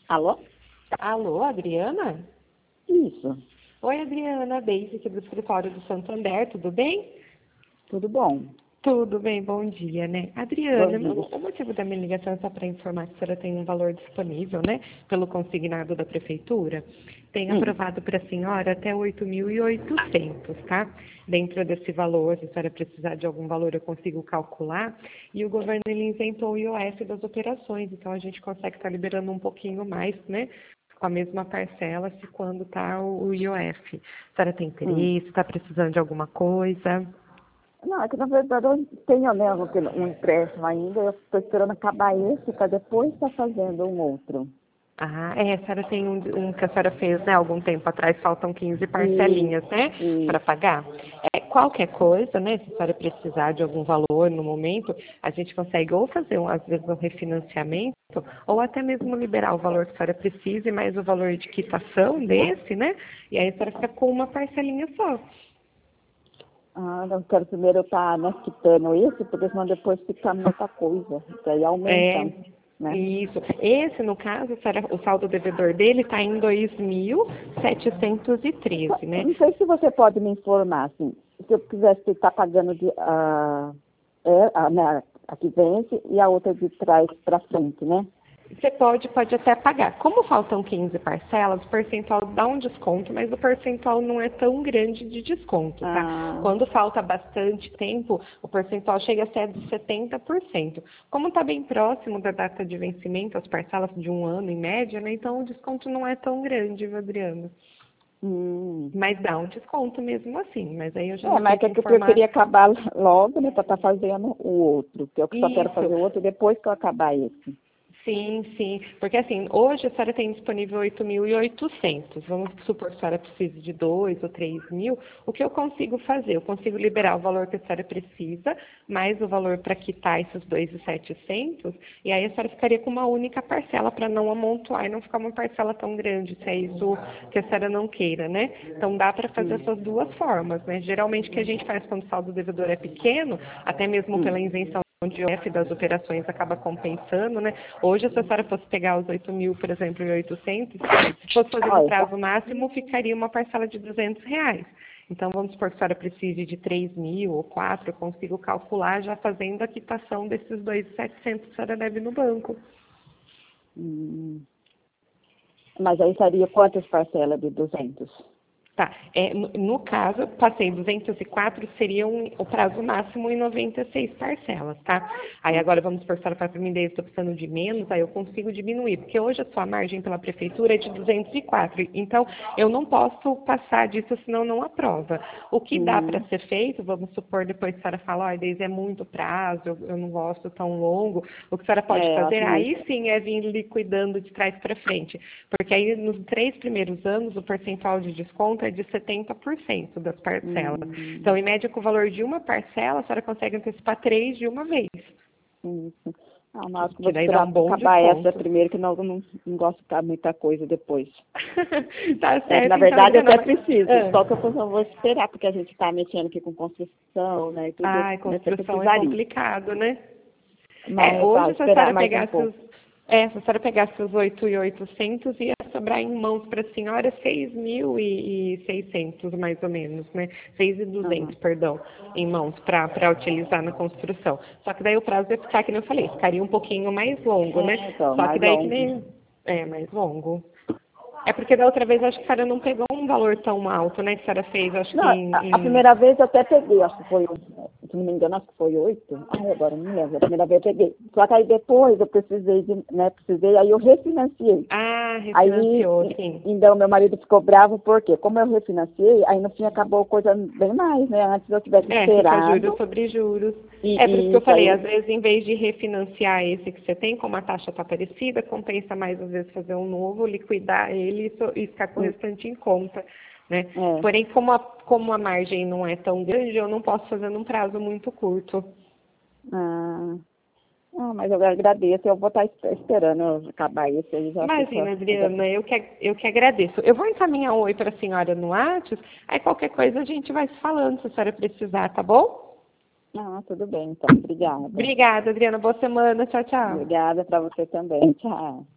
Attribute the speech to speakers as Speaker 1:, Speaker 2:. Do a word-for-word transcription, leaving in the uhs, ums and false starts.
Speaker 1: Alô?
Speaker 2: Alô, Adriana?
Speaker 1: Isso,
Speaker 2: Oi, Adriana, Deise aqui do escritório do Santander, tudo bem?
Speaker 1: tudo bom?
Speaker 2: Tudo bem, bom dia, né?
Speaker 1: Bom
Speaker 2: Adriana,
Speaker 1: dia.
Speaker 2: meu- o motivo da minha ligação é só para informar que a senhora tem um valor disponível, né? Pelo consignado da prefeitura. Tem
Speaker 1: Hum.
Speaker 2: aprovado para a senhora até oito mil e oitocentos, tá? Dentro desse valor, se a senhora precisar de algum valor, eu consigo calcular. E o governo, ele isentou o I O F das operações, então a gente consegue estar liberando um pouquinho mais, né? Com a mesma parcela, se quando está o, o I O F. A senhora tem
Speaker 1: Hum.
Speaker 2: interesse, está precisando de alguma coisa?
Speaker 1: Não, é que na verdade eu tenho mesmo aquele- um empréstimo ainda, eu estou esperando acabar esse para depois estar fazendo um outro.
Speaker 2: Ah, é, a senhora tem um, um que a senhora fez, né, algum tempo atrás, faltam quinze
Speaker 1: E,
Speaker 2: parcelinhas, né,
Speaker 1: e
Speaker 2: para pagar. É, qualquer coisa, né, se a senhora precisar de algum valor no momento, a gente consegue ou fazer, um, às vezes, um refinanciamento, ou até mesmo liberar o valor que a senhora precise, mais o valor de quitação desse, né, e aí a senhora fica com uma parcelinha só.
Speaker 1: ah, eu quero primeiro estar né, quitando esse, porque senão depois fica muita coisa, que aí aumenta,
Speaker 2: É,
Speaker 1: né?
Speaker 2: isso. Esse, no caso, a senhora- o saldo devedor dele está em dois mil setecentos e
Speaker 1: Só-
Speaker 2: treze, né?
Speaker 1: Não sei se você pode me informar, assim, se eu quisesse estar pagando de, ah, é, a, né, a que vence e a outra de trás para frente, né?
Speaker 2: Você pode, pode até pagar. Como faltam quinze parcelas, o percentual dá um desconto, mas o percentual não é tão grande de desconto, tá?
Speaker 1: Ah,
Speaker 2: Quando falta bastante tempo, o percentual chega a ser de setenta por cento. Como está bem próximo da data de vencimento, as parcelas de um ano em média, né? Então o desconto não é tão grande, viu, Adriana?
Speaker 1: hum.
Speaker 2: Mas dá um desconto mesmo assim. Mas aí eu já
Speaker 1: É,
Speaker 2: não sei
Speaker 1: mas
Speaker 2: te
Speaker 1: é que eu
Speaker 2: informar.
Speaker 1: preferia acabar logo, né, para estar fazendo o outro, que eu só quero
Speaker 2: Isso.
Speaker 1: fazer o outro depois que eu acabar esse.
Speaker 2: Sim, sim. Porque assim, hoje a senhora tem disponível oito mil e oitocentos. Vamos supor que a senhora precise de dois ou três mil. O que eu consigo fazer? Eu consigo liberar o valor que a senhora precisa, mais o valor para quitar esses dois mil e setecentos, e aí a senhora ficaria com uma única parcela para não amontoar e não ficar uma parcela tão grande, se é isso que a senhora não queira, né? Então dá para fazer
Speaker 1: Hum,
Speaker 2: essas duas formas, né? Geralmente o que a gente faz quando o saldo devedor é pequeno, até mesmo
Speaker 1: hum,
Speaker 2: pela isenção de I O F das operações acaba compensando, né? Hoje, se a senhora fosse pegar os oito mil, por exemplo, e oitocentos, se fosse fazer no
Speaker 1: olha, tá.
Speaker 2: prazo máximo, ficaria uma parcela de duzentos reais. Então, vamos supor que a senhora precise de três mil ou quatro, eu consigo calcular já fazendo a quitação desses dois mil e setecentos que a senhora deve no banco.
Speaker 1: Hum, mas aí seria quantas parcelas de duzentos?
Speaker 2: Tá, é, no, no caso, passei duzentos e quatro, seria um, o prazo máximo em noventa e seis parcelas, tá? Aí agora vamos por para para mim, estou precisando de menos, aí eu consigo diminuir, porque hoje a sua margem pela prefeitura é de duzentos e quatro, então eu não posso passar disso, senão não aprova. O que dá para
Speaker 1: Uhum,
Speaker 2: ser feito, vamos supor, depois a senhora fala, olha, Deise, é muito prazo, eu, eu não gosto tão longo, o que a senhora pode
Speaker 1: é, eu
Speaker 2: fazer,
Speaker 1: acho
Speaker 2: aí
Speaker 1: muito.
Speaker 2: sim é vir liquidando de trás para frente, porque aí nos três primeiros anos o percentual de desconto é de setenta por cento das parcelas.
Speaker 1: Hum,
Speaker 2: Então, em média, com o valor de uma parcela, a senhora consegue antecipar três de uma vez,
Speaker 1: isso. Ah, mas
Speaker 2: que,
Speaker 1: acho que eu vou
Speaker 2: que daí dá
Speaker 1: esperar
Speaker 2: um bom
Speaker 1: acabar essa
Speaker 2: desconto.
Speaker 1: primeiro, que não, não, não gosto de ficar muita coisa depois.
Speaker 2: Tá
Speaker 1: É que,
Speaker 2: certo,
Speaker 1: na
Speaker 2: então,
Speaker 1: verdade, eu
Speaker 2: Adriana.
Speaker 1: até
Speaker 2: Mas...
Speaker 1: preciso,
Speaker 2: Ah.
Speaker 1: só que eu não vou esperar, porque a gente está mexendo aqui com construção, né, e tudo,
Speaker 2: Ai,
Speaker 1: eu até
Speaker 2: construção é
Speaker 1: precisaria.
Speaker 2: complicado, né? É,
Speaker 1: Mas vai
Speaker 2: hoje, se a
Speaker 1: esperar
Speaker 2: senhora
Speaker 1: mais um
Speaker 2: pegasse os,
Speaker 1: pouco.
Speaker 2: é, se a senhora pegasse os oito mil e oitocentos, ia sobrar em mãos para a senhora seis mil e seiscentos, mais ou menos, né? seis mil e duzentos,
Speaker 1: Uhum.
Speaker 2: perdão, em mãos para utilizar na construção. Só que daí o prazo ia ficar, que nem eu falei, ficaria um pouquinho mais longo, né?
Speaker 1: É, então,
Speaker 2: Só que
Speaker 1: mais
Speaker 2: daí que
Speaker 1: longo.
Speaker 2: nem... É, mais longo. É porque da outra vez acho que a senhora não pegou um valor tão alto, né? Que a senhora fez, acho
Speaker 1: Não,
Speaker 2: que
Speaker 1: a,
Speaker 2: em...
Speaker 1: a
Speaker 2: em...
Speaker 1: primeira vez eu até peguei, acho que foi, se não me engano, acho que foi oito. Ai, agora não me lembro. A primeira vez eu peguei. Só que aí depois eu precisei de, né, precisei, aí eu refinanciei.
Speaker 2: Ah,
Speaker 1: Aí,
Speaker 2: refinanciou,
Speaker 1: e-
Speaker 2: sim.
Speaker 1: então, meu marido ficou bravo, porque como eu refinanciei, aí no fim acabou coisa bem mais, né? Antes eu tivesse
Speaker 2: É, fica juros
Speaker 1: esperado,
Speaker 2: sobre juros.
Speaker 1: e,
Speaker 2: É por isso que
Speaker 1: e
Speaker 2: eu
Speaker 1: isso
Speaker 2: falei,
Speaker 1: aí,
Speaker 2: às vezes em vez de refinanciar esse que você tem, como a taxa está parecida, compensa mais às vezes fazer um novo, liquidar ele e so- e ficar com o
Speaker 1: hum,
Speaker 2: restante em conta, né?
Speaker 1: é,
Speaker 2: Porém, como a, como a margem não é tão grande, eu não posso fazer num prazo muito curto.
Speaker 1: ah, ah, mas eu agradeço, eu vou estar espe- esperando eu acabar isso aí, já fica,
Speaker 2: Imagina, Adriana, eu que, eu que agradeço. Eu vou encaminhar um oi para a senhora no WhatsApp, aí qualquer coisa a gente vai se falando se a senhora precisar, tá bom?
Speaker 1: ah, tudo bem, então, obrigada.
Speaker 2: Obrigada, Adriana. Boa semana. Tchau, tchau.
Speaker 1: Obrigada para você também, tchau.